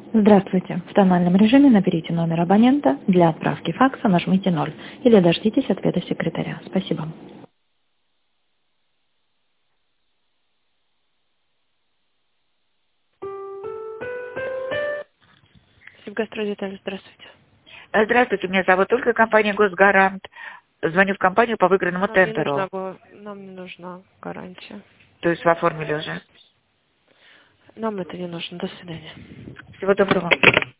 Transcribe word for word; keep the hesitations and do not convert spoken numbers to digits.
Здравствуйте. В тональном режиме наберите номер абонента. Для отправки факса нажмите ноль или дождитесь ответа секретаря. Спасибо. Сибгастрой Деталь, здравствуйте. Здравствуйте, меня зовут Ольга, компания «Госгарант». Звоню в компанию по выигранному Нам не нужна, тендеру. была- нам не нужна гарантия. То есть вы оформили уже. Нам это не нужно. До свидания. Всего доброго.